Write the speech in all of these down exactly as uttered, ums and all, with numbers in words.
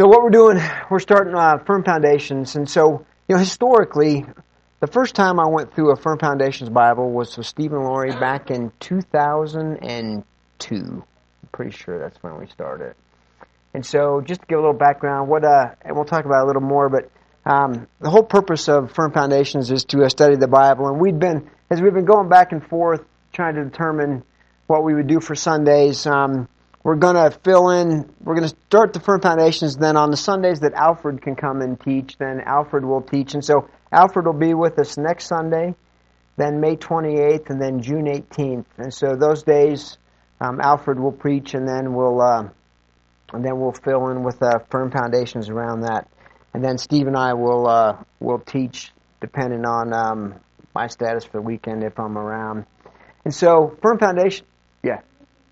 So what we're doing, we're starting uh, Firm Foundations. And so, you know, historically, the first time I went through a Firm Foundations Bible was with Stephen Laurie back in two thousand two. I'm pretty sure that's when we started. And so just to give a little background, what uh, and we'll talk about it a little more, but um, the whole purpose of Firm Foundations is to uh, study the Bible. And we've been, as we've been going back and forth, trying to determine what we would do for Sundays, um, we're going to fill in, we're going to start the Firm Foundations, then on the Sundays that Alfred can come and teach, then Alfred will teach. And so Alfred will be with us next Sunday, then May twenty-eighth, and then June eighteenth. And so those days, um, Alfred will preach, and then we'll uh, and then we'll fill in with uh, Firm Foundations around that. And then Steve and I will uh, will teach, depending on um, my status for the weekend, if I'm around. And so Firm Foundation, yeah.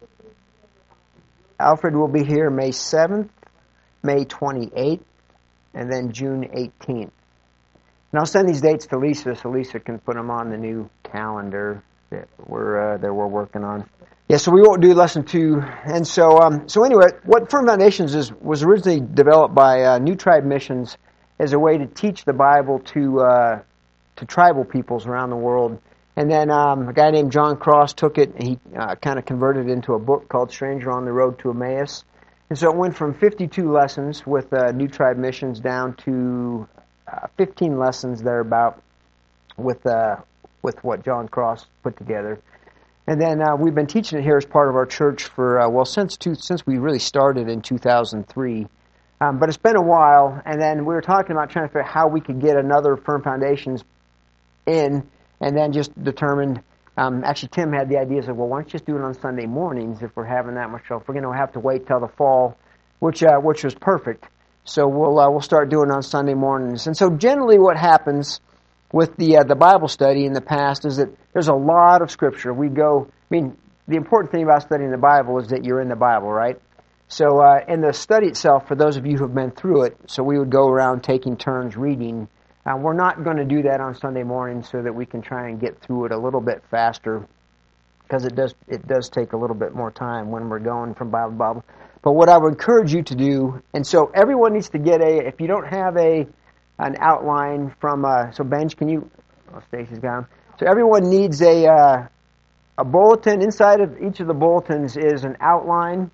Alfred will be here May seventh, May twenty-eighth, and then June eighteenth. And I'll send these dates to Lisa so Lisa can put them on the new calendar that we're uh, that we're working on. Yeah, so we won't do lesson two. And so um, so anyway, what Firm Foundations is was originally developed by uh, New Tribe Missions as a way to teach the Bible to uh, to tribal peoples around the world. And then um, a guy named John Cross took it and he uh, kind of converted it into a book called Stranger on the Road to Emmaus. And so it went from fifty-two lessons with uh, New Tribe Missions down to uh, fifteen lessons thereabout with uh, with what John Cross put together. And then uh, we've been teaching it here as part of our church for, uh, well, since two, since we really started in two thousand three. Um, but it's been a while, and then we were talking about trying to figure out how we could get another Firm Foundations in. And then just determined, um, actually Tim had the idea, said, well, why don't you just do it on Sunday mornings if we're having that much trouble? If we're going to have to wait till the fall, which uh, which was perfect. So we'll uh, we'll start doing it on Sunday mornings. And so generally what happens with the uh, the Bible study in the past is that there's a lot of Scripture. We go, I mean, the important thing about studying the Bible is that you're in the Bible, right? So uh, in the study itself, for those of you who have been through it, so we would go around taking turns reading. Uh, we're not going to do that on Sunday morning so that we can try and get through it a little bit faster, because it does it does take a little bit more time when we're going from Bible to Bible. But what I would encourage you to do, and so everyone needs to get a, if you don't have a an outline from, uh, so Benj, can you, oh, Stacy's got them. So everyone needs a uh, a bulletin. Inside of each of the bulletins is an outline.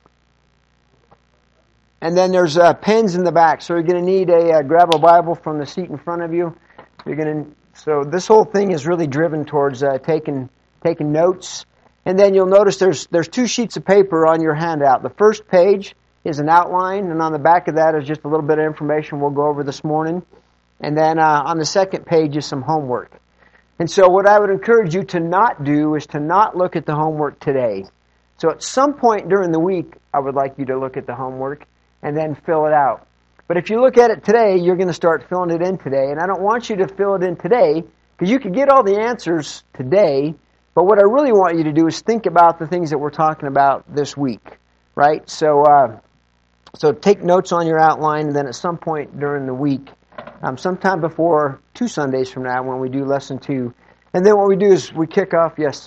And then there's uh, pens in the back, so you're going to need a uh, grab a Bible from the seat in front of you. You're going to so this whole thing is really driven towards uh, taking taking notes. And then you'll notice there's there's two sheets of paper on your handout. The first page is an outline, and on the back of that is just a little bit of information we'll go over this morning. And then uh, on the second page is some homework. And so what I would encourage you to not do is to not look at the homework today. So at some point during the week, I would like you to look at the homework and then fill it out. But if you look at it today, you're going to start filling it in today. And I don't want you to fill it in today, because you can get all the answers today. But what I really want you to do is think about the things that we're talking about this week, right? So uh, so take notes on your outline, and then at some point during the week, um, sometime before two Sundays from now when we do lesson two. And then what we do is we kick off, yes?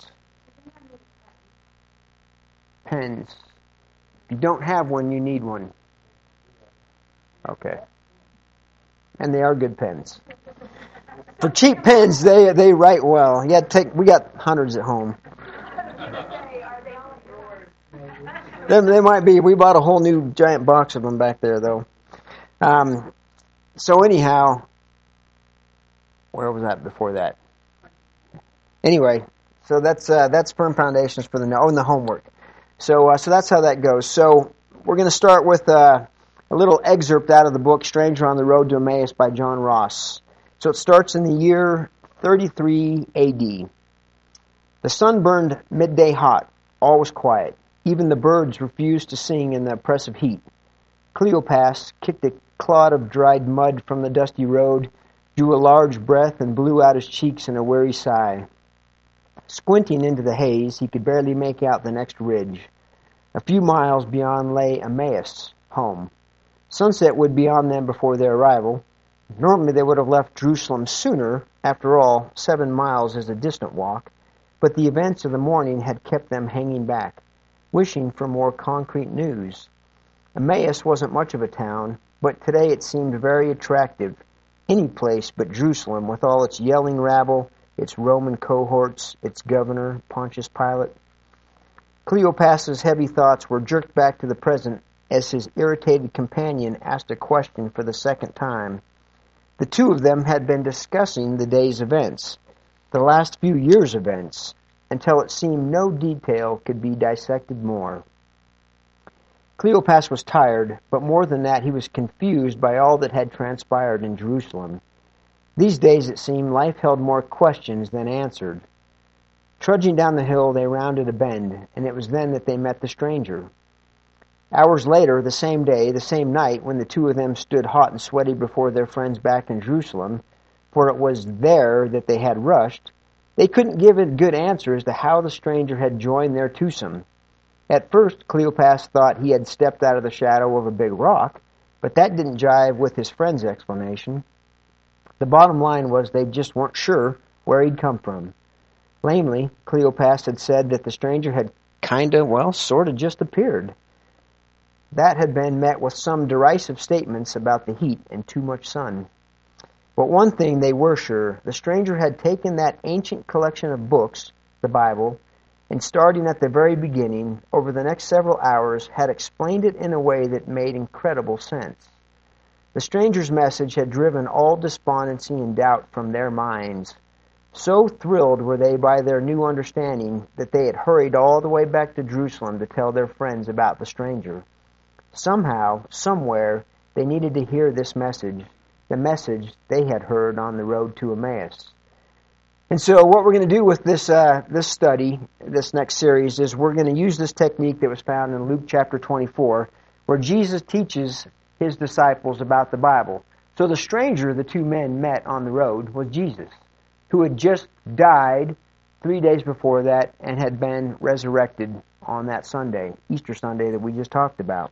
Pens. If you don't have one, you need one. Okay. And they are good pens. For cheap pens, they they write well. You got to take. We got hundreds at home. They, they might be. We bought a whole new giant box of them back there, though. Um. So anyhow, where was that before that? Anyway, so that's uh, that's Firm Foundations for the oh, and the homework. So uh, so that's how that goes. So we're going to start with Uh, a little excerpt out of the book Stranger on the Road to Emmaus by John Ross. So it starts in the year thirty-three A D. The sun burned midday hot. All was quiet. Even the birds refused to sing in the oppressive heat. Cleopas kicked a clod of dried mud from the dusty road, drew a large breath, and blew out his cheeks in a weary sigh. Squinting into the haze, he could barely make out the next ridge. A few miles beyond lay Emmaus, home. Sunset would be on them before their arrival. Normally they would have left Jerusalem sooner. After all, seven miles is a distant walk. But the events of the morning had kept them hanging back, wishing for more concrete news. Emmaus wasn't much of a town, but today it seemed very attractive. Any place but Jerusalem, with all its yelling rabble, its Roman cohorts, its governor, Pontius Pilate. Cleopas's heavy thoughts were jerked back to the present as his irritated companion asked a question for the second time. The two of them had been discussing the day's events, the last few years' events, until it seemed no detail could be dissected more. Cleopas was tired, but more than that, he was confused by all that had transpired in Jerusalem. These days, it seemed, life held more questions than answered. Trudging down the hill, they rounded a bend, and it was then that they met the stranger. Hours later, the same day, the same night, when the two of them stood hot and sweaty before their friends back in Jerusalem, for it was there that they had rushed, they couldn't give a good answer as to how the stranger had joined their twosome. At first, Cleopas thought he had stepped out of the shadow of a big rock, but that didn't jive with his friend's explanation. The bottom line was they just weren't sure where he'd come from. Lamely, Cleopas had said that the stranger had kinda, well, sorta just appeared. That had been met with some derisive statements about the heat and too much sun. But one thing they were sure, the stranger had taken that ancient collection of books, the Bible, and starting at the very beginning, over the next several hours, had explained it in a way that made incredible sense. The stranger's message had driven all despondency and doubt from their minds. So thrilled were they by their new understanding that they had hurried all the way back to Jerusalem to tell their friends about the stranger. Somehow, somewhere, they needed to hear this message, the message they had heard on the road to Emmaus. And so what we're going to do with this uh, this study, this next series, is we're going to use this technique that was found in Luke chapter twenty-four, where Jesus teaches his disciples about the Bible. So the stranger the two men met on the road was Jesus, who had just died three days before that and had been resurrected on that Sunday, Easter Sunday that we just talked about.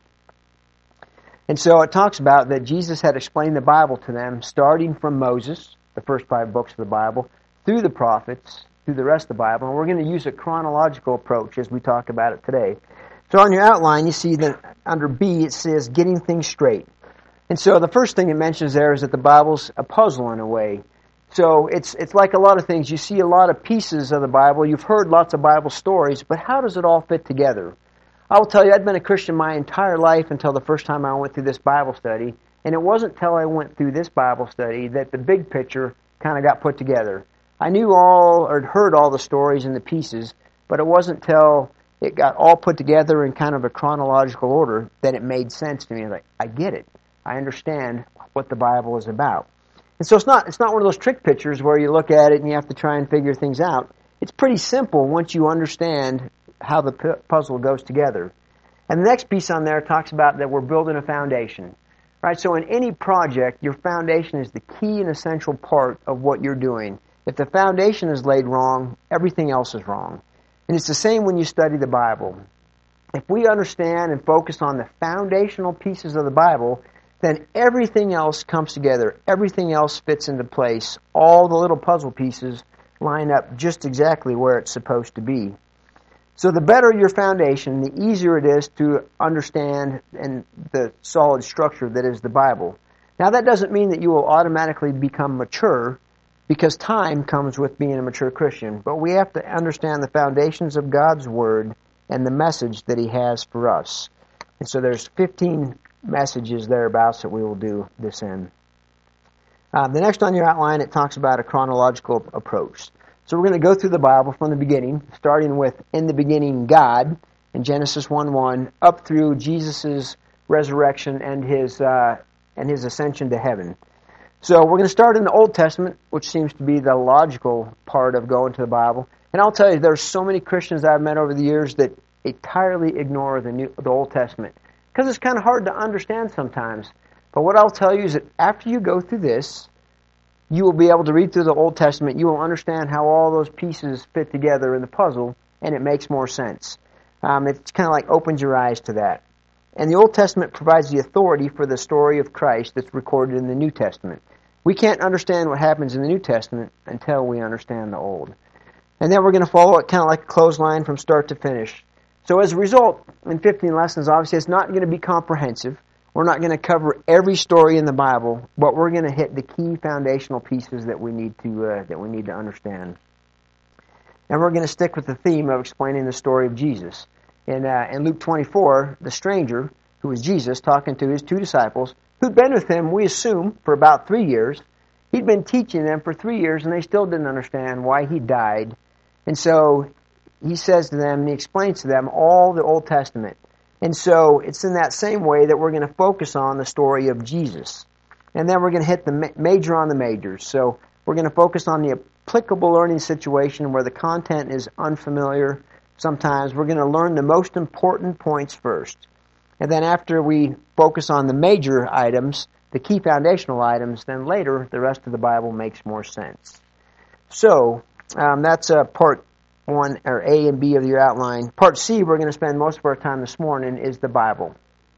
And so it talks about that Jesus had explained the Bible to them, starting from Moses, the first five books of the Bible, through the prophets, through the rest of the Bible, and we're going to use a chronological approach as we talk about it today. So on your outline, you see that under B it says, getting things straight. And so the first thing it mentions there is that the Bible's a puzzle in a way. So it's it's like a lot of things. You see a lot of pieces of the Bible. You've heard lots of Bible stories, but how does it all fit together? I will tell you, I'd been a Christian my entire life until the first time I went through this Bible study, and it wasn't until I went through this Bible study that the big picture kind of got put together. I knew all, or heard all the stories and the pieces, but it wasn't until it got all put together in kind of a chronological order that it made sense to me. Like, I get it. I understand what the Bible is about. And so it's not it's not one of those trick pictures where you look at it and you have to try and figure things out. It's pretty simple once you understand how the p- puzzle goes together. And the next piece on there talks about that we're building a foundation. Right? So in any project, your foundation is the key and essential part of what you're doing. If the foundation is laid wrong, everything else is wrong. And it's the same when you study the Bible. If we understand and focus on the foundational pieces of the Bible, then everything else comes together. Everything else fits into place. All the little puzzle pieces line up just exactly where it's supposed to be. So the better your foundation, the easier it is to understand and the solid structure that is the Bible. Now that doesn't mean that you will automatically become mature, because time comes with being a mature Christian. But we have to understand the foundations of God's Word and the message that He has for us. And so there's fifteen messages thereabouts that we will do this in. Uh, the next on your outline, it talks about a chronological approach. So we're going to go through the Bible from the beginning, starting with in the beginning God, in Genesis one one, up through Jesus' resurrection and his uh, and his ascension to heaven. So we're going to start in the Old Testament, which seems to be the logical part of going to the Bible. And I'll tell you, there's so many Christians I've met over the years that entirely ignore the New, the Old Testament, because it's kind of hard to understand sometimes. But what I'll tell you is that after you go through this, you will be able to read through the Old Testament. You will understand how all those pieces fit together in the puzzle, and it makes more sense. Um, it kind of like opens your eyes to that. And the Old Testament provides the authority for the story of Christ that's recorded in the New Testament. We can't understand what happens in the New Testament until we understand the Old. And then we're going to follow it kind of like a clothesline from start to finish. So as a result, in fifteen lessons, obviously it's not going to be comprehensive. We're not going to cover every story in the Bible, but we're going to hit the key foundational pieces that we need to uh, that we need to understand. And we're going to stick with the theme of explaining the story of Jesus. In, uh, in Luke twenty-four, the stranger, who was Jesus, talking to his two disciples, who'd been with him, we assume, for about three years. He'd been teaching them for three years, and they still didn't understand why he died. And so he says to them, and he explains to them all the Old Testament. And so it's in that same way that we're going to focus on the story of Jesus. And then we're going to hit the ma- major on the majors. So we're going to focus on the applicable learning situation where the content is unfamiliar. Sometimes we're going to learn the most important points first. And then after we focus on the major items, the key foundational items, then later the rest of the Bible makes more sense. So um, that's uh, part one, or A and B of your outline. Part C, we're going to spend most of our time this morning, is the Bible.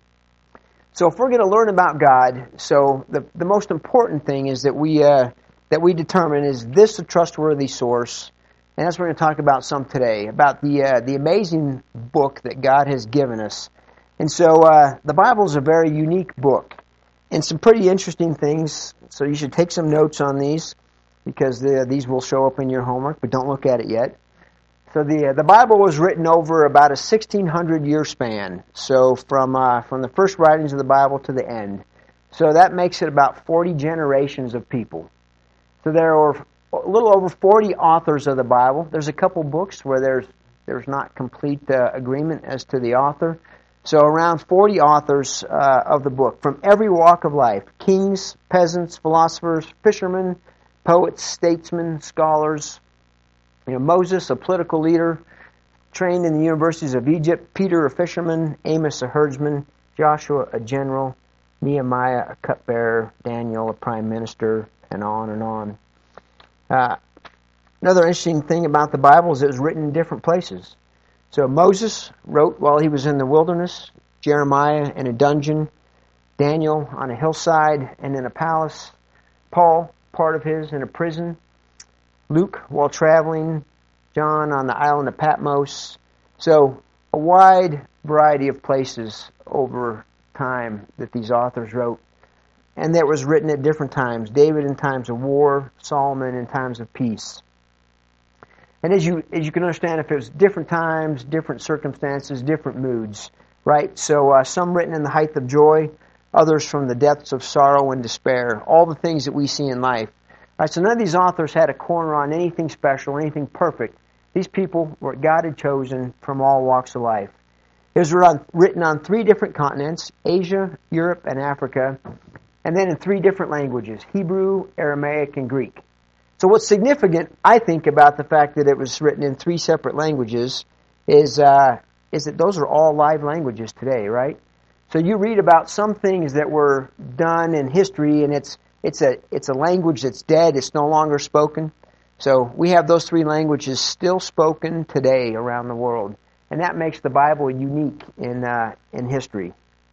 So if we're going to learn about God, so the the most important thing is that we uh, that we determine, is this a trustworthy source? And that's what we're going to talk about some today, about the uh, the amazing book that God has given us. And so uh, the Bible is a very unique book, and some pretty interesting things. So you should take some notes on these, because the, these will show up in your homework, but don't look at it yet. So the uh, the Bible was written over about a sixteen hundred year span. So from uh, from the first writings of the Bible to the end. So that makes it about forty generations of people. So there are a little over forty authors of the Bible. There's a couple books where there's there's not complete uh, agreement as to the author. So around forty authors uh, of the book from every walk of life: kings, peasants, philosophers, fishermen, poets, statesmen, scholars. You know, Moses, a political leader, trained in the universities of Egypt; Peter, a fisherman; Amos, a herdsman; Joshua, a general; Nehemiah, a cupbearer; Daniel, a prime minister, and on and on. Uh, another interesting thing about the Bible is it was written in different places. So Moses wrote while he was in the wilderness, Jeremiah in a dungeon, Daniel on a hillside and in a palace, Paul, part of his, in a prison, Luke while traveling, John on the island of Patmos. So a wide variety of places over time that these authors wrote, and that was written at different times. David in times of war, Solomon in times of peace. And as you as you can understand, if it was different times, different circumstances, different moods, right? So uh, some written in the height of joy, others from the depths of sorrow and despair, all the things that we see in life. All right, so none of these authors had a corner on anything special, anything perfect. These people were God had chosen from all walks of life. It was written on three different continents: Asia, Europe, and Africa, and then in three different languages: Hebrew, Aramaic, and Greek. So what's significant, I think, about the fact that it was written in three separate languages is uh, is that those are all live languages today, right? So you read about some things that were done in history, and it's it's a it's a language that's dead. It's no longer spoken. So we have those three languages still spoken today around the world, and that makes the Bible unique in uh, in history.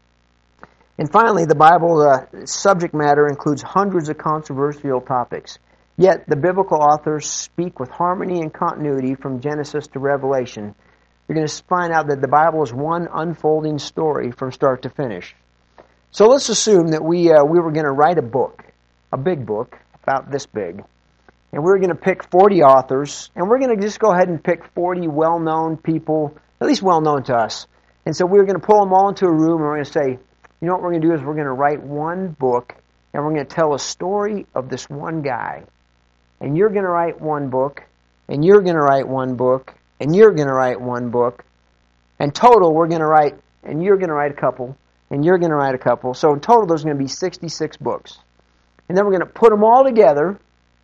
And finally, the Bible uh, subject matter includes hundreds of controversial topics. Yet the biblical authors speak with harmony and continuity from Genesis to Revelation. You're going to find out that the Bible is one unfolding story from start to finish. So let's assume that we uh, we were going to write a book, a big book, about this big. And we're going to pick forty authors, and we're going to just go ahead and pick forty well-known people, at least well-known to us. And so we're going to pull them all into a room, and we're going to say, you know what we're going to do is we're going to write one book, and we're going to tell a story of this one guy. And you're going to write one book, and you're going to write one book, and you're going to write one book. And total, we're going to write, and you're going to write a couple, and you're going to write a couple. So in total, there's going to be sixty-six books. And then we're going to put them all together,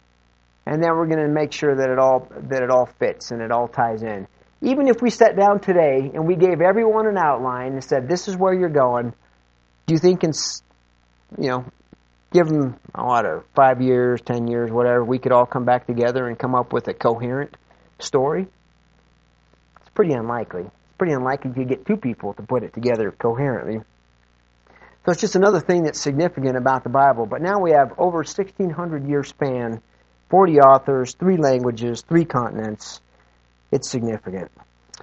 and then we're going to make sure that it all that it all fits and it all ties in. Even if we sat down today and we gave everyone an outline and said, this is where you're going, do you think in, you know, give them, oh, what, uh, five years, ten years, whatever, we could all come back together and come up with a coherent story? It's pretty unlikely. It's pretty unlikely you get two people to put it together coherently. So it's just another thing that's significant about the Bible. But now we have over sixteen hundred year span, forty authors, three languages, three continents. It's significant.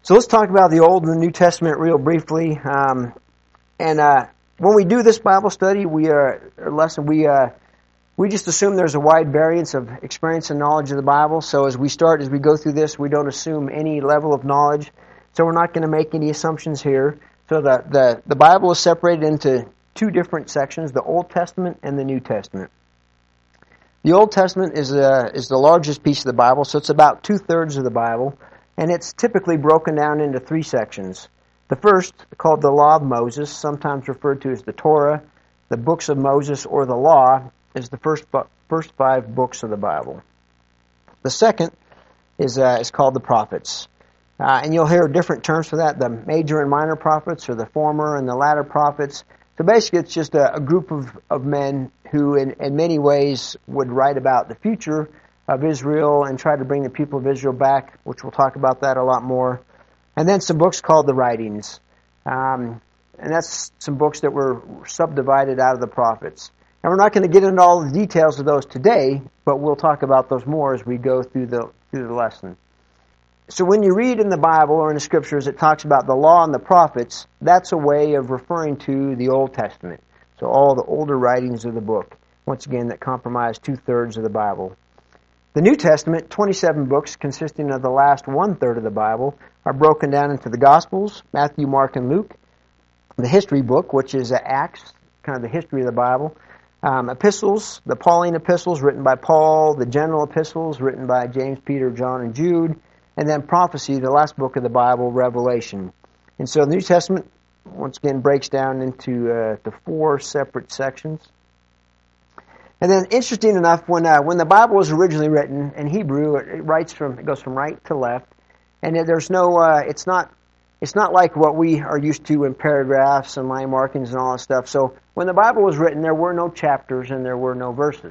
So let's talk about the Old and the New Testament real briefly. Um, and uh, when we do this Bible study, we are or lesson we uh, we just assume there's a wide variance of experience and knowledge of the Bible. So as we start, as we go through this, we don't assume any level of knowledge. So we're not going to make any assumptions here. So the the the Bible is separated into two different sections: the Old Testament and the New Testament. The Old Testament is uh, is the largest piece of the Bible, so it's about two thirds of the Bible. And it's typically broken down into three sections. The first, called the Law of Moses, sometimes referred to as the Torah, the books of Moses, or the Law, is the first first five books of the Bible. The second is uh, is called the Prophets. Uh, and you'll hear different terms for that, the major and minor prophets, or the former and the latter prophets. So basically it's just a, a group of, of men who in, in many ways would write about the future of Israel and try to bring the people of Israel back, which we'll talk about that a lot more. And then some books called the Writings. Um, and that's some books that were subdivided out of the prophets. And we're not going to get into all the details of those today, but we'll talk about those more as we go through the through the lesson. So when you read in the Bible or in the Scriptures it talks about the law and the prophets, that's a way of referring to the Old Testament. So all the older writings of the book, once again, that comprise two-thirds of the Bible. The New Testament, twenty-seven books consisting of the last one-third of the Bible, are broken down into the Gospels, Matthew, Mark, and Luke, the history book, which is Acts, kind of the history of the Bible, um, epistles, the Pauline epistles written by Paul, the general epistles written by James, Peter, John, and Jude, and then prophecy, the last book of the Bible, Revelation. And so the New Testament, once again, breaks down into uh, the four separate sections. And then, interesting enough, when uh, when the Bible was originally written in Hebrew, it, it writes from it goes from right to left, and there's no uh, it's not it's not like what we are used to in paragraphs and line markings and all that stuff. So when the Bible was written, there were no chapters and there were no verses.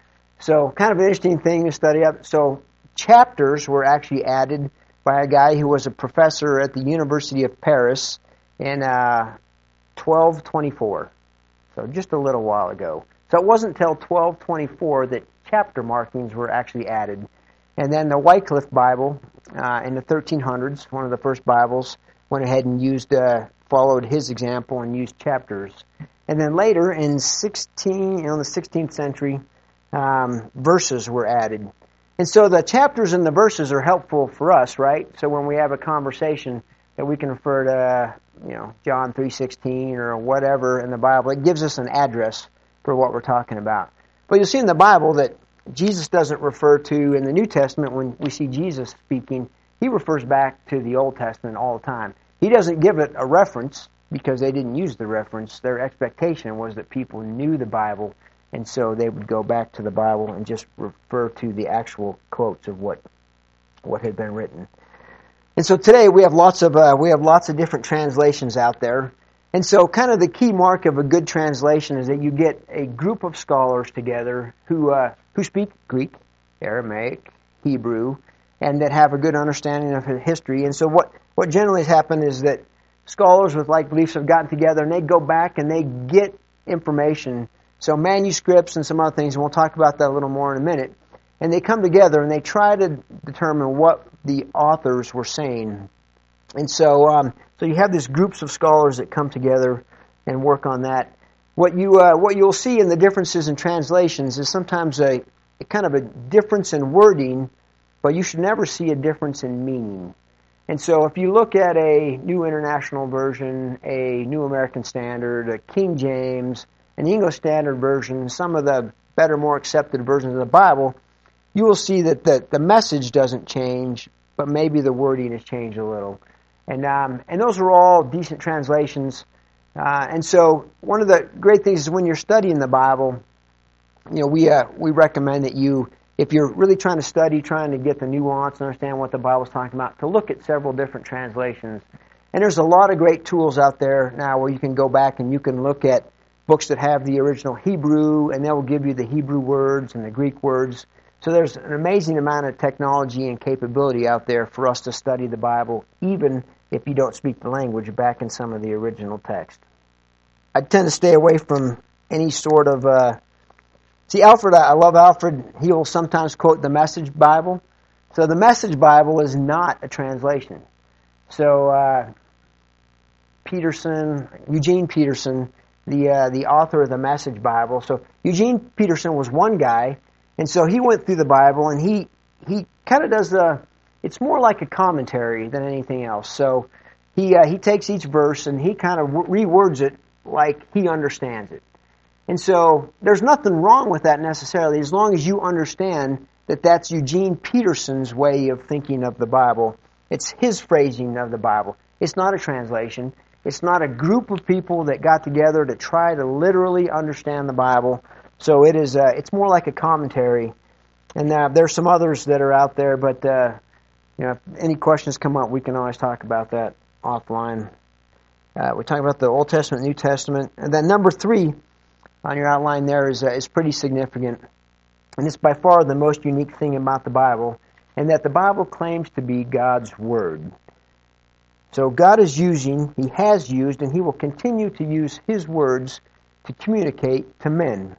So kind of an interesting thing to study up. So chapters were actually added by a guy who was a professor at the University of Paris in uh, twelve twenty-four. So just a little while ago. So it wasn't until twelve twenty-four that chapter markings were actually added. And then the Wycliffe Bible uh, in the thirteen hundreds, one of the first Bibles, went ahead and used, uh, followed his example and used chapters. And then later in sixteen, you know, the sixteenth century, um, verses were added. And so the chapters and the verses are helpful for us, right? So when we have a conversation that we can refer to, you know, John three sixteen or whatever in the Bible, it gives us an address for what we're talking about. But you'll see in the Bible that Jesus doesn't refer to, in the New Testament, when we see Jesus speaking, he refers back to the Old Testament all the time. He doesn't give it a reference because they didn't use the reference. Their expectation was that people knew the Bible, and so they would go back to the Bible and just refer to the actual quotes of what what had been written. And so today we have lots of uh, we have lots of different translations out there. And so kind of the key mark of a good translation is that you get a group of scholars together who uh, who speak Greek, Aramaic, Hebrew, and that have a good understanding of history. And so what, what generally has happened is that scholars with like beliefs have gotten together and they go back and they get information, so manuscripts and some other things, and we'll talk about that a little more in a minute. And they come together and they try to determine what the authors were saying. And so um, so you have these groups of scholars that come together and work on that. What you uh, what you'll see in the differences in translations is sometimes a, a kind of a difference in wording, but you should never see a difference in meaning. And so if you look at a New International Version, a New American Standard, a King James, an English Standard Version, some of the better, more accepted versions of the Bible, you will see that the, the message doesn't change, but maybe the wording has changed a little. And um, and those are all decent translations. Uh, and so one of the great things is when you're studying the Bible, you know, we uh, we recommend that you, if you're really trying to study, trying to get the nuance and understand what the Bible's talking about, to look at several different translations. And there's a lot of great tools out there now where you can go back and you can look at books that have the original Hebrew, and they will give you the Hebrew words and the Greek words. So there's an amazing amount of technology and capability out there for us to study the Bible, even if you don't speak the language, back in some of the original text. I tend to stay away from any sort of... Uh... See, Alfred, I love Alfred. He will sometimes quote the Message Bible. So the Message Bible is not a translation. So uh, Peterson, Eugene Peterson, the uh, the author of the Message Bible. So Eugene Peterson was one guy, and so he went through the Bible, and he he kind of does a. It's more like a commentary than anything else. So he uh, he takes each verse and he kind of rewords it like he understands it. And so there's nothing wrong with that necessarily, as long as you understand that that's Eugene Peterson's way of thinking of the Bible. It's his phrasing of the Bible. It's not a translation. It's not a group of people that got together to try to literally understand the Bible. So it is. Uh, it's more like a commentary. And uh, there's some others that are out there, but uh, you know, if any questions come up, we can always talk about that offline. Uh, we're talking about the Old Testament, New Testament, and then number three on your outline there is uh, is pretty significant, and it's by far the most unique thing about the Bible, and that the Bible claims to be God's Word. So God is using, He has used, and He will continue to use His words to communicate to men.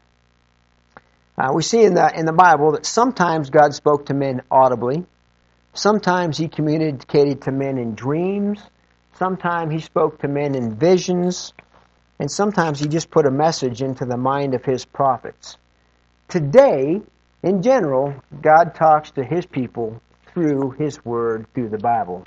Uh, we see in the in the Bible that sometimes God spoke to men audibly, sometimes He communicated to men in dreams, sometimes He spoke to men in visions, and sometimes He just put a message into the mind of His prophets. Today, in general, God talks to His people through His Word, through the Bible.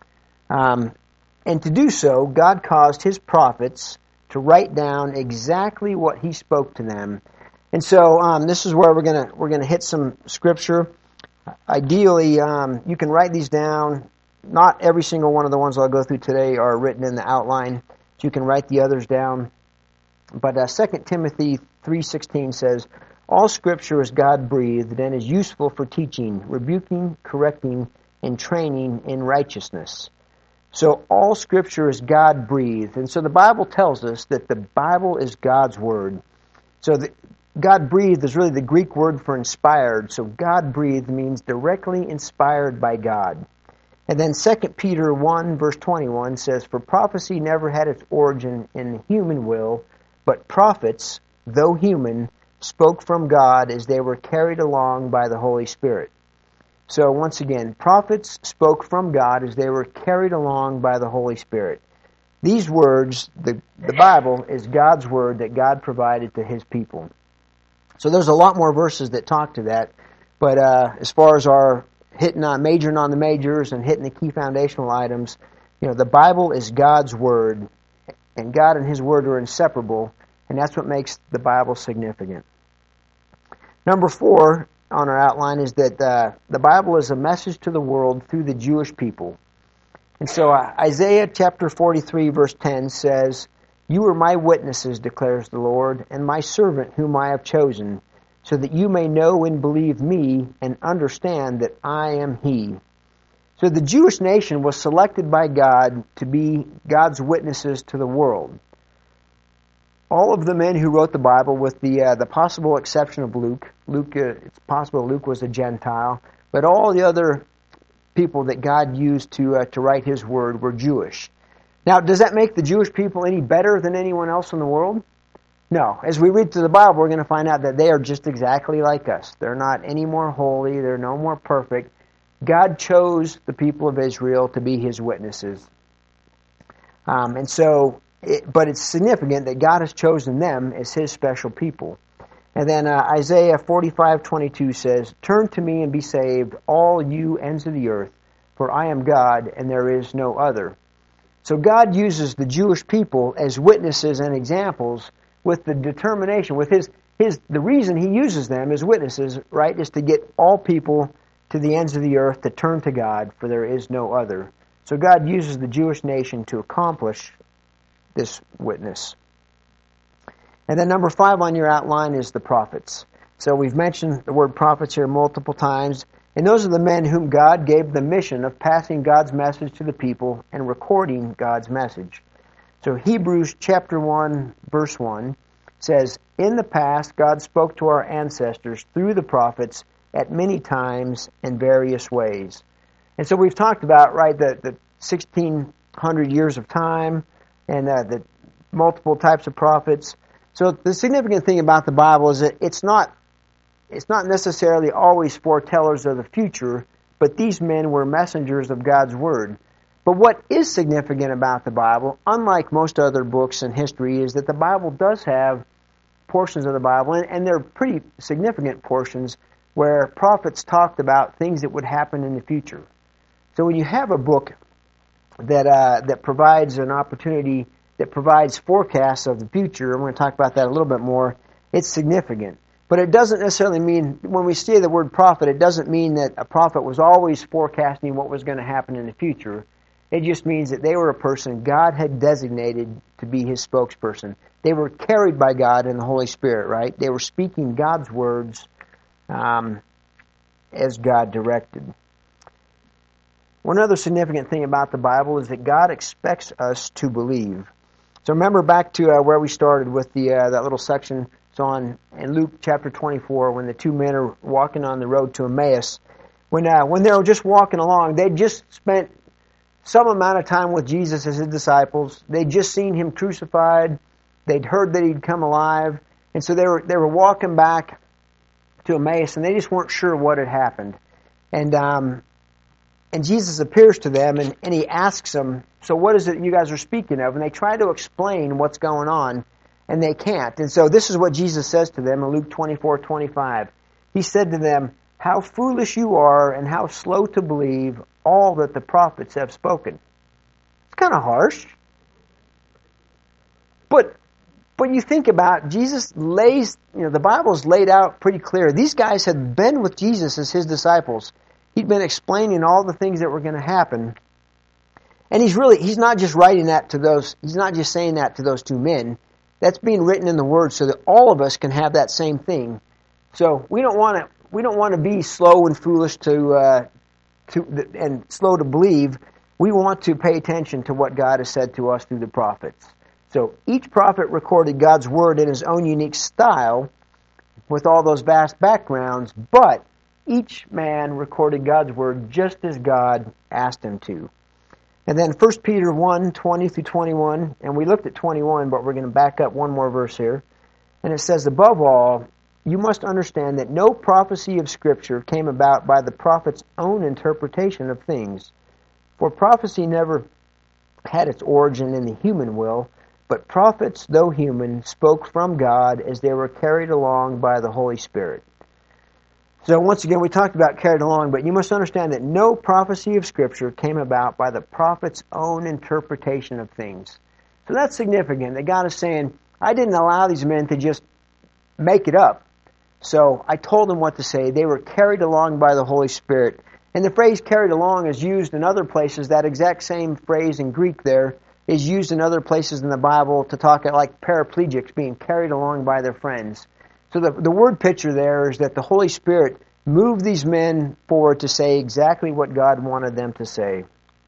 Um, and to do so, God caused His prophets to write down exactly what He spoke to them. And so um, this is where we're gonna we're gonna hit some scripture. Ideally, um, you can write these down. Not every single one of the ones I'll go through today are written in the outline, so you can write the others down. But uh, Second Timothy three sixteen says, "All Scripture is God-breathed and is useful for teaching, rebuking, correcting, and training in righteousness." So all Scripture is God-breathed. And so the Bible tells us that the Bible is God's Word. So the, God-breathed is really the Greek word for inspired. So God-breathed means directly inspired by God. And then Second Peter one, verse twenty-one says, "For prophecy never had its origin in the human will, but prophets, though human, spoke from God as they were carried along by the Holy Spirit." So once again, prophets spoke from God as they were carried along by the Holy Spirit. These words, the, the Bible, is God's Word that God provided to His people. So there's a lot more verses that talk to that, but uh, as far as our hitting on, majoring on the majors and hitting the key foundational items, you know, the Bible is God's Word, and God and His Word are inseparable, and that's what makes the Bible significant. Number four on our outline is that uh, the Bible is a message to the world through the Jewish people. And so uh, Isaiah chapter forty-three verse ten says, "You are my witnesses, declares the Lord, and my servant whom I have chosen, so that you may know and believe me and understand that I am He." So the Jewish nation was selected by God to be God's witnesses to the world. All of the men who wrote the Bible, with the uh, the possible exception of Luke, Luke uh, it's possible Luke was a Gentile, but all the other people that God used to uh, to write His Word were Jewish. Now, does that make the Jewish people any better than anyone else in the world? No. As we read through the Bible, we're going to find out that they are just exactly like us. They're not any more holy. They're no more perfect. God chose the people of Israel to be His witnesses. Um, and so, it, but it's significant that God has chosen them as His special people. And then uh, Isaiah forty-five twenty-two says, "Turn to me and be saved, all you ends of the earth, for I am God and there is no other." So God uses the Jewish people as witnesses and examples with the determination, with his, his the reason He uses them as witnesses, right, is to get all people to the ends of the earth to turn to God, for there is no other. So God uses the Jewish nation to accomplish this witness. And then number five on your outline is the prophets. So we've mentioned the word prophets here multiple times, and those are the men whom God gave the mission of passing God's message to the people and recording God's message. So Hebrews chapter one, verse one says, "In the past God spoke to our ancestors through the prophets at many times and various ways." And so we've talked about, right, the, the sixteen hundred years of time and uh, the multiple types of prophets. So the significant thing about the Bible is that it's not it's not necessarily always foretellers of the future, but these men were messengers of God's Word. But what is significant about the Bible, unlike most other books in history, is that the Bible does have portions of the Bible, and, and they're pretty significant portions, where prophets talked about things that would happen in the future. So when you have a book that uh, that provides an opportunity, that provides forecasts of the future, and we're going to talk about that a little bit more, it's significant. But it doesn't necessarily mean, when we say the word prophet, it doesn't mean that a prophet was always forecasting what was going to happen in the future. It just means that they were a person God had designated to be his spokesperson. They were carried by God and the Holy Spirit, right? They were speaking God's words um, as God directed. One other significant thing about the Bible is that God expects us to believe. So remember back to uh, where we started with the uh, that little section. It's on in Luke chapter twenty-four, when the two men are walking on the road to Emmaus. When uh, when they were just walking along, they'd just spent some amount of time with Jesus as his disciples. They'd just seen him crucified. They'd heard that he'd come alive, and so they were they were walking back to Emmaus, and they just weren't sure what had happened. And um, and Jesus appears to them, and, and he asks them, "So what is it you guys are speaking of?" And they try to explain what's going on, and they can't. And so this is what Jesus says to them in Luke twenty-four twenty-five. He said to them, "How foolish you are, and how slow to believe all that the prophets have spoken." It's kind of harsh. But but you think about, Jesus lays, you know, the Bible's laid out pretty clear. These guys had been with Jesus as his disciples. He'd been explaining all the things that were going to happen. And he's really, he's not just writing that to those, he's not just saying that to those two men. That's being written in the Word so that all of us can have that same thing. So we don't want to, we don't want to be slow and foolish to, uh, to and slow to believe. We want to pay attention to what God has said to us through the prophets. So each prophet recorded God's Word in his own unique style with all those vast backgrounds, but each man recorded God's Word just as God asked him to. And then First Peter one twenty through twenty-one, and we looked at twenty-one, but we're going to back up one more verse here. And it says, "Above all, you must understand that no prophecy of Scripture came about by the prophet's own interpretation of things. For prophecy never had its origin in the human will, but prophets, though human, spoke from God as they were carried along by the Holy Spirit." So once again, we talked about carried along, but you must understand that no prophecy of Scripture came about by the prophet's own interpretation of things. So that's significant, that God is saying, I didn't allow these men to just make it up. So I told them what to say. They were carried along by the Holy Spirit. And the phrase carried along is used in other places. That exact same phrase in Greek there is used in other places in the Bible to talk like paraplegics being carried along by their friends. So the, the word picture there is that the Holy Spirit moved these men forward to say exactly what God wanted them to say.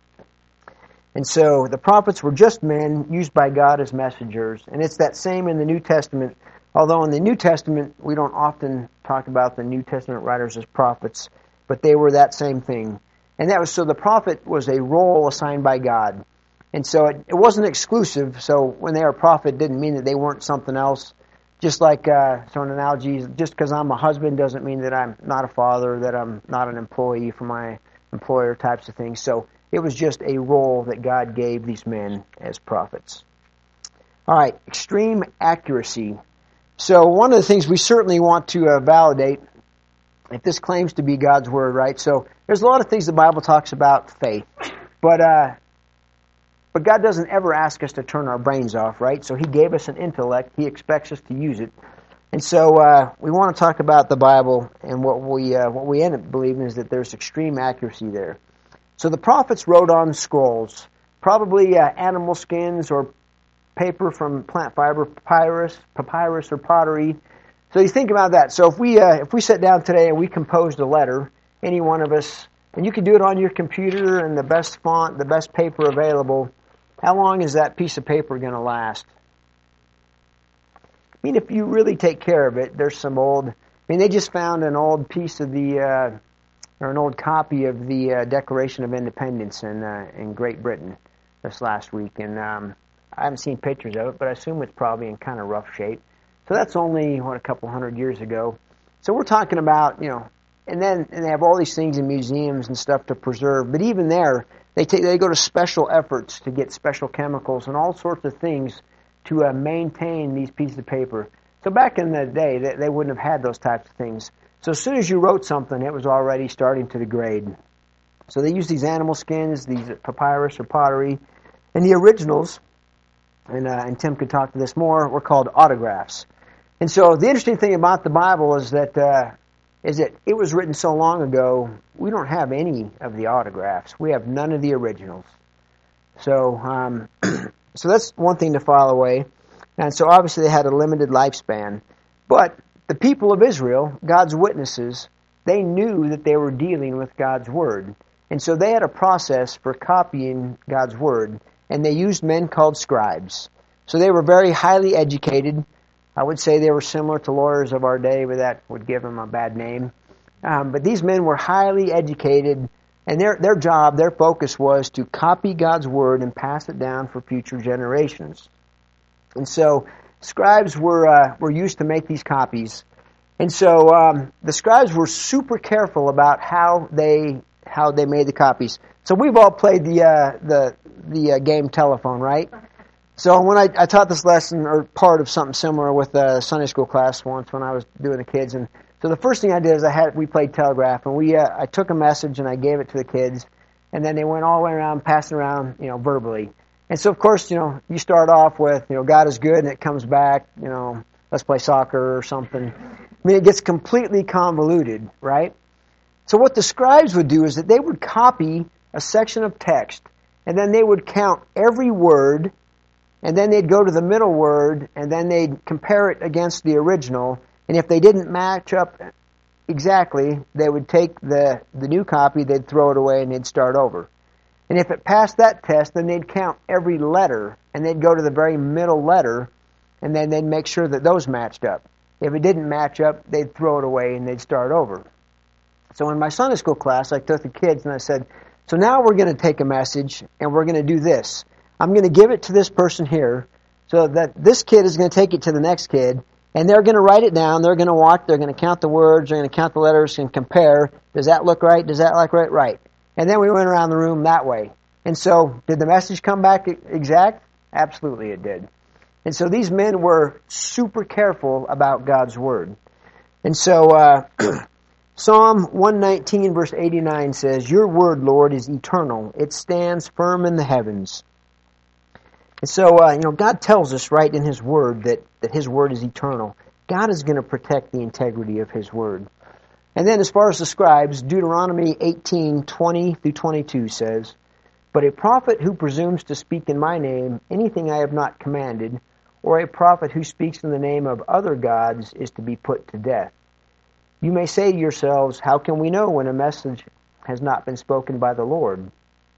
And so the prophets were just men used by God as messengers. And it's that same in the New Testament. Although in the New Testament, we don't often talk about the New Testament writers as prophets, but they were that same thing. And that was, so the prophet was a role assigned by God. And so it, it wasn't exclusive. So when they were a prophet, it didn't mean that they weren't something else. Just like, uh, so an analogy, just because I'm a husband doesn't mean that I'm not a father, that I'm not an employee for my employer, types of things. So it was just a role that God gave these men as prophets. All right, extreme accuracy. So one of the things we certainly want to uh, validate, if this claims to be God's Word, right? So there's a lot of things the Bible talks about faith. But uh, but God doesn't ever ask us to turn our brains off, right? So He gave us an intellect. He expects us to use it. And so uh, we want to talk about the Bible, and what we uh, what we end up believing is that there's extreme accuracy there. So the prophets wrote on scrolls, probably uh, animal skins or paper from plant fiber, papyrus, papyrus or pottery. So you think about that. So if we uh, if we sat down today and we composed a letter, any one of us, and you could do it on your computer in the best font, the best paper available, how long is that piece of paper going to last? I mean, if you really take care of it, there's some old, I mean, they just found an old piece of the, uh, or an old copy of the uh, Declaration of Independence in uh, in Great Britain this last week, and um, I haven't seen pictures of it, but I assume it's probably in kind of rough shape. So that's only, what, a couple hundred years ago. So we're talking about, you know, and then and they have all these things in museums and stuff to preserve. But even there, They take, they go to special efforts to get special chemicals and all sorts of things to uh, maintain these pieces of paper. So back in the day, they, they wouldn't have had those types of things. So as soon as you wrote something, it was already starting to degrade. So they used these animal skins, these papyrus or pottery, and the originals, and, uh, and Tim could talk to this more, were called autographs. And so the interesting thing about the Bible is that uh, is that it was written so long ago, we don't have any of the autographs. We have none of the originals. So um, so that's one thing to file away. And so obviously they had a limited lifespan. But the people of Israel, God's witnesses, they knew that they were dealing with God's Word. And so they had a process for copying God's Word, and they used men called scribes. So they were very highly educated. I would say they were similar to lawyers of our day, but that would give them a bad name. Um, but these men were highly educated, and their their job, their focus was to copy God's Word and pass it down for future generations. And so scribes were uh, were used to make these copies. And so um, the scribes were super careful about how they how they made the copies. So we've all played the uh, the the uh, game telephone, right? So when I, I taught this lesson, or part of something similar with a Sunday school class once when I was doing the kids, and so the first thing I did is I had we played telegraph, and we uh, I took a message and I gave it to the kids, and then they went all the way around, passing around, you know, verbally. And so of course, you know, you start off with, you know, God is good, and it comes back, you know, let's play soccer or something. I mean, it gets completely convoluted, right? So what the scribes would do is that they would copy a section of text, and then they would count every word. And then they'd go to the middle word, and then they'd compare it against the original. And if they didn't match up exactly, they would take the, the new copy, they'd throw it away, and they'd start over. And if it passed that test, then they'd count every letter, and they'd go to the very middle letter, and then they'd make sure that those matched up. If it didn't match up, they'd throw it away, and they'd start over. So in my Sunday school class, I took the kids, and I said, so now we're going to take a message, and we're going to do this. I'm going to give it to this person here so that this kid is going to take it to the next kid, and they're going to write it down. They're going to watch. They're going to count the words. They're going to count the letters and compare. Does that look right? Does that look right? Right. And then we went around the room that way. And so did the message come back exact? Absolutely it did. And so these men were super careful about God's Word. And so uh, Psalm one nineteen verse eighty-nine says, your Word, Lord, is eternal. It stands firm in the heavens. And so, uh, you know, God tells us right in His Word that, that His Word is eternal. God is going to protect the integrity of His Word. And then as far as the scribes, Deuteronomy eighteen, twenty through twenty-two says, but a prophet who presumes to speak in my name anything I have not commanded, or a prophet who speaks in the name of other gods is to be put to death. You may say to yourselves, how can we know when a message has not been spoken by the Lord?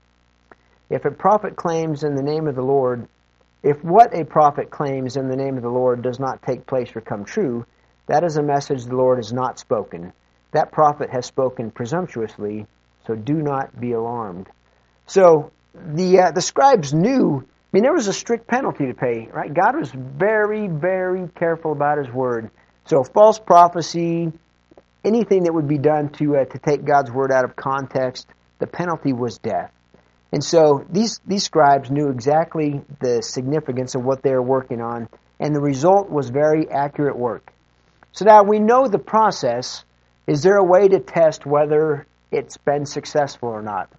If a prophet claims in the name of the Lord, if what a prophet claims in the name of the Lord does not take place or come true, that is a message the Lord has not spoken. That prophet has spoken presumptuously, so do not be alarmed. So the uh, the scribes knew, I mean, there was a strict penalty to pay, right? God was very, very careful about His Word. So false prophecy, anything that would be done to uh, to take God's Word out of context, the penalty was death. And so these, these scribes knew exactly the significance of what they were working on, and the result was very accurate work. So now we know the process. Is there a way to test whether it's been successful or not?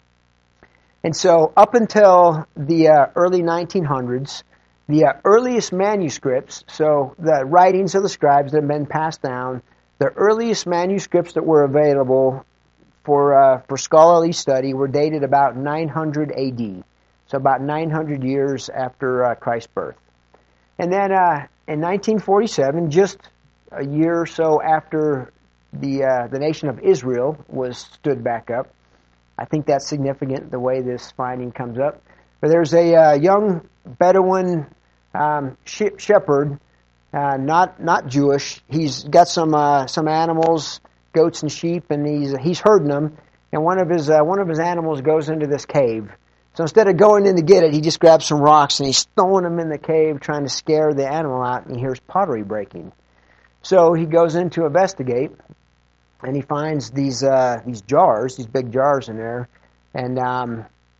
And so up until the uh, early nineteen hundreds, the uh, earliest manuscripts, so the writings of the scribes that have been passed down, the earliest manuscripts that were available for uh, for scholarly study were dated about nine hundred A D, so about nine hundred years after uh, Christ's birth. And then uh, in nineteen forty-seven, just a year or so after the uh, the nation of Israel was stood back up, I think that's significant, the way this finding comes up. But there's a uh, young Bedouin um, shepherd, uh, not not Jewish. He's got some uh, some animals, goats and sheep, and he's he's herding them. And one of his uh, one of his animals goes into this cave. So instead of going in to get it, he just grabs some rocks and he's throwing them in the cave, trying to scare the animal out. And he hears pottery breaking. So he goes in to investigate, and he finds these uh, these jars, these big jars in there, and um,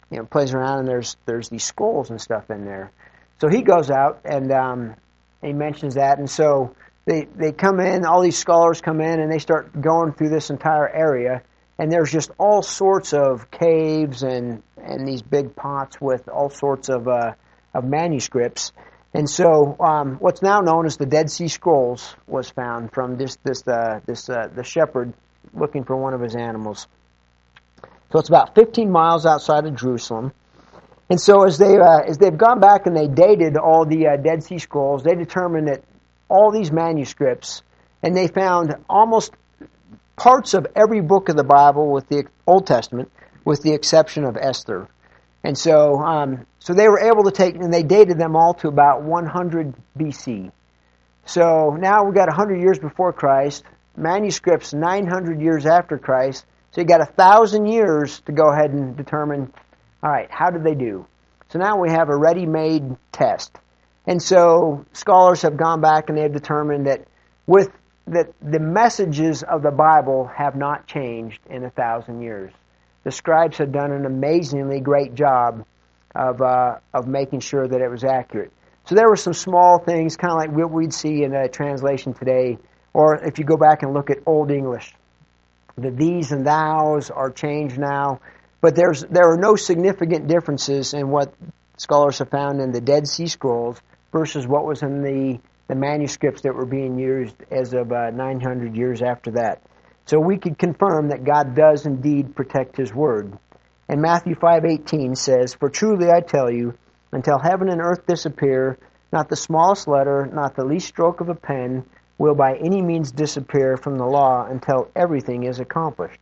you know, plays around, and there's there's these skulls and stuff in there. So he goes out and um, he mentions that, and so they they come in. All these scholars come in, and they start going through this entire area, and there's just all sorts of caves and and these big pots with all sorts of uh, of manuscripts. And so, um, what's now known as the Dead Sea Scrolls was found from this this uh, this uh, the shepherd looking for one of his animals. So it's about fifteen miles outside of Jerusalem. And so as they uh, as they've gone back and they dated all the uh, Dead Sea Scrolls, they determined that all these manuscripts, and they found almost parts of every book of the Bible, with the Old Testament, with the exception of Esther. And so um, so they were able to take, and they dated them all to about one hundred B C. So now we've got one hundred years before Christ, manuscripts nine hundred years after Christ. So you got a thousand years to go ahead and determine, all right, how did they do? So now we have a ready-made test. And so scholars have gone back and they've determined that with that the messages of the Bible have not changed in a thousand years. The scribes have done an amazingly great job of uh, of making sure that it was accurate. So there were some small things, kind of like what we'd see in a translation today, or if you go back and look at Old English, the these and thous are changed now. But there's there are no significant differences in what scholars have found in the Dead Sea Scrolls versus what was in the, the manuscripts that were being used as of uh, nine hundred years after that. So we could confirm that God does indeed protect His Word. And Matthew five eighteen says, "For truly I tell you, until heaven and earth disappear, not the smallest letter, not the least stroke of a pen, will by any means disappear from the law until everything is accomplished."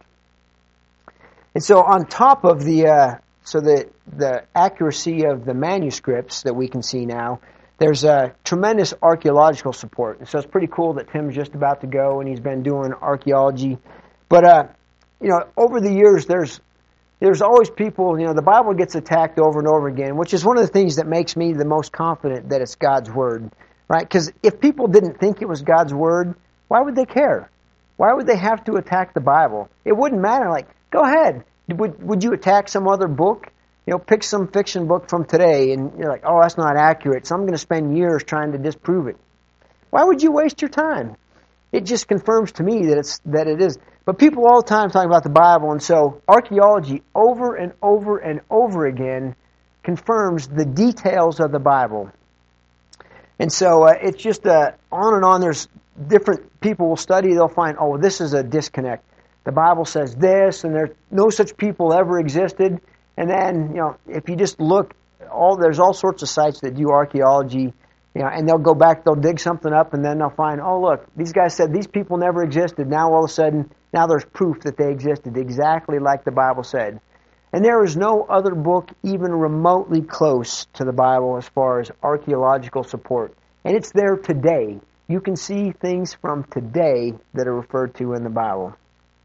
And so on top of the uh, so the the accuracy of the manuscripts that we can see now, there's a tremendous archaeological support. And so it's pretty cool that Tim's just about to go and he's been doing archaeology. But uh, you know, over the years, there's there's always people. You know, the Bible gets attacked over and over again, which is one of the things that makes me the most confident that it's God's Word. Right? Because if people didn't think it was God's Word, why would they care? Why would they have to attack the Bible? It wouldn't matter. Like, go ahead. Would would you attack some other book? You know, pick some fiction book from today, and you're like, oh, that's not accurate, so I'm going to spend years trying to disprove it. Why would you waste your time? It just confirms to me that it's that it is. But people all the time talk about the Bible, and so archaeology over and over and over again confirms the details of the Bible. And so uh, it's just uh, on and on. There's different people will study. They'll find, oh, this is a disconnect. The Bible says this, and there no such people ever existed. And then, you know, if you just look, all there's all sorts of sites that do archaeology, you know, and they'll go back, they'll dig something up, and then they'll find, oh, look, these guys said these people never existed. Now all of a sudden, now there's proof that they existed exactly like the Bible said. And there is no other book even remotely close to the Bible as far as archaeological support. And it's there today. You can see things from today that are referred to in the Bible.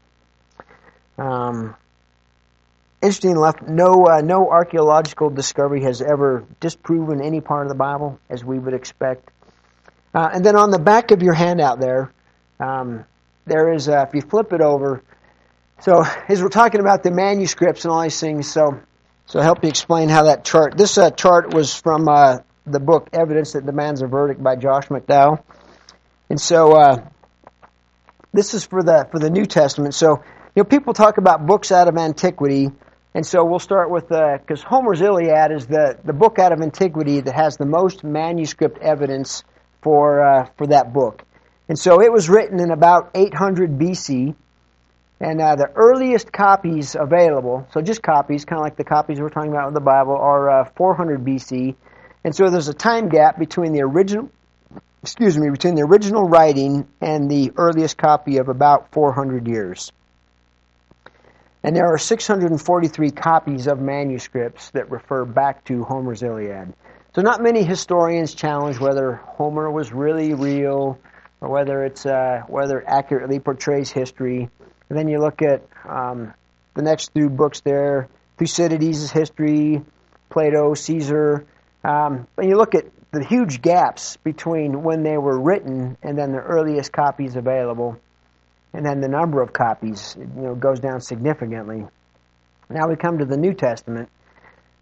Um, interesting enough, no, uh, no archaeological discovery has ever disproven any part of the Bible, as we would expect. Uh, and then on the back of your handout there, um, there is, uh, if you flip it over, so as we're talking about the manuscripts and all these things, so so I'll help you explain how that chart. This uh, chart was from uh, the book Evidence That Demands a Verdict by Josh McDowell, and so uh, this is for the for the New Testament. So you know, people talk about books out of antiquity, and so we'll start with because uh, Homer's Iliad is the the book out of antiquity that has the most manuscript evidence for uh, for that book, and so it was written in about eight hundred B C. And uh, the earliest copies available, so just copies, kind of like the copies we're talking about with the Bible, are uh, four hundred B C. And so there's a time gap between the original, excuse me, between the original writing and the earliest copy of about four hundred years. And there are six hundred forty-three copies of manuscripts that refer back to Homer's Iliad. So not many historians challenge whether Homer was really real or whether it's uh, whether it accurately portrays history. And then you look at um, the next two books there, Thucydides' history, Plato, Caesar. Um, and you look at the huge gaps between when they were written and then the earliest copies available. And then the number of copies, you know, goes down significantly. Now we come to the New Testament.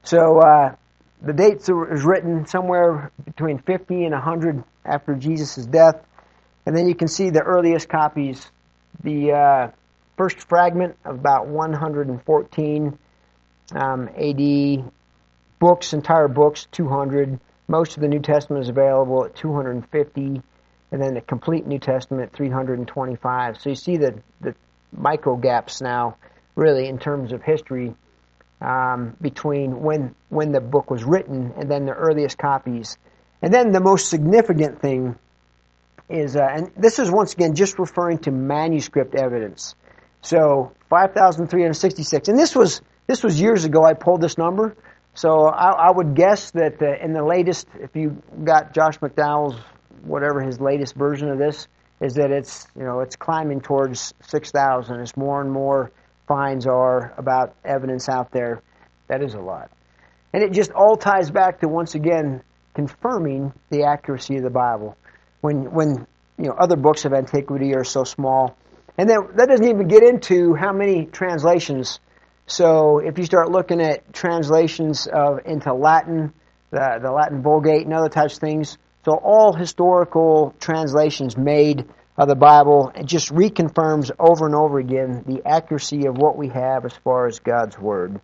So uh, the dates are, is written somewhere between fifty and one hundred after Jesus' death. And then you can see the earliest copies. The uh, first fragment of about one hundred fourteen um, A D, books, entire books, two hundred. Most of the New Testament is available at two hundred fifty, and then the complete New Testament, three hundred twenty-five. So you see the, the micro gaps now, really, in terms of history um, between when when the book was written and then the earliest copies. And then the most significant thing is, uh, and this is once again just referring to manuscript evidence. So five thousand three hundred sixty-six, and this was this was years ago. I pulled this number, so I, I would guess that uh, in the latest, if you got Josh McDowell's whatever his latest version of this, is that it's you know it's climbing towards six thousand. As more and more finds are about evidence out there, that is a lot, and it just all ties back to once again confirming the accuracy of the Bible. When when you know other books of antiquity are so small, and then that doesn't even get into how many translations. So if you start looking at translations of into Latin, the the Latin Vulgate and other types of things, so all historical translations made of the Bible, it just reconfirms over and over again the accuracy of what we have as far as God's Word.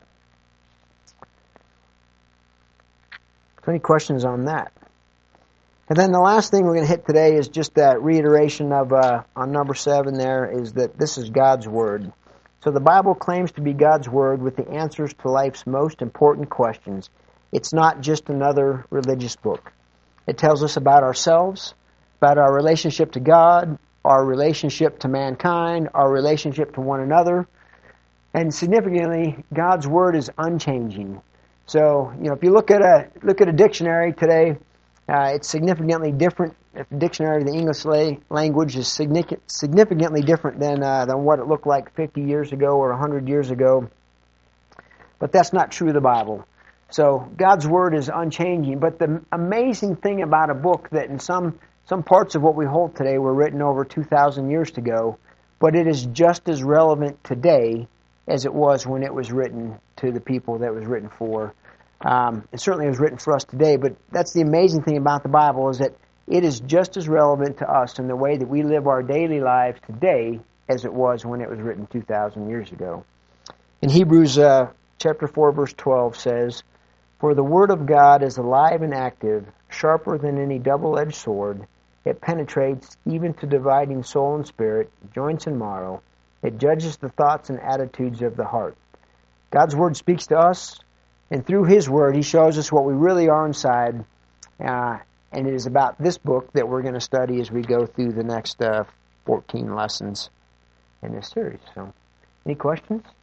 So any questions on that? And then the last thing we're going to hit today is just that reiteration of, uh, on number seven there, is that this is God's Word. So the Bible claims to be God's Word with the answers to life's most important questions. It's not just another religious book. It tells us about ourselves, about our relationship to God, our relationship to mankind, our relationship to one another. And significantly, God's Word is unchanging. So, you know, if you look at a look at a dictionary today, Uh, it's significantly different. If the dictionary of the English la- language is significant, significantly different than uh, than what it looked like fifty years ago or one hundred years ago. But that's not true of the Bible. So God's Word is unchanging. But the amazing thing about a book that in some some parts of what we hold today were written over two thousand years ago, but it is just as relevant today as it was when it was written to the people that it was written for. Um, it certainly was written for us today, but that's the amazing thing about the Bible is that it is just as relevant to us in the way that we live our daily lives today as it was when it was written two thousand years ago. In Hebrews uh, chapter four, verse twelve says, "For the Word of God is alive and active, sharper than any double-edged sword. It penetrates even to dividing soul and spirit, joints and marrow. It judges the thoughts and attitudes of the heart." God's Word speaks to us. And through His Word, He shows us what we really are inside. Uh, and it is about this book that we're going to study as we go through the next uh, fourteen lessons in this series. So, any questions?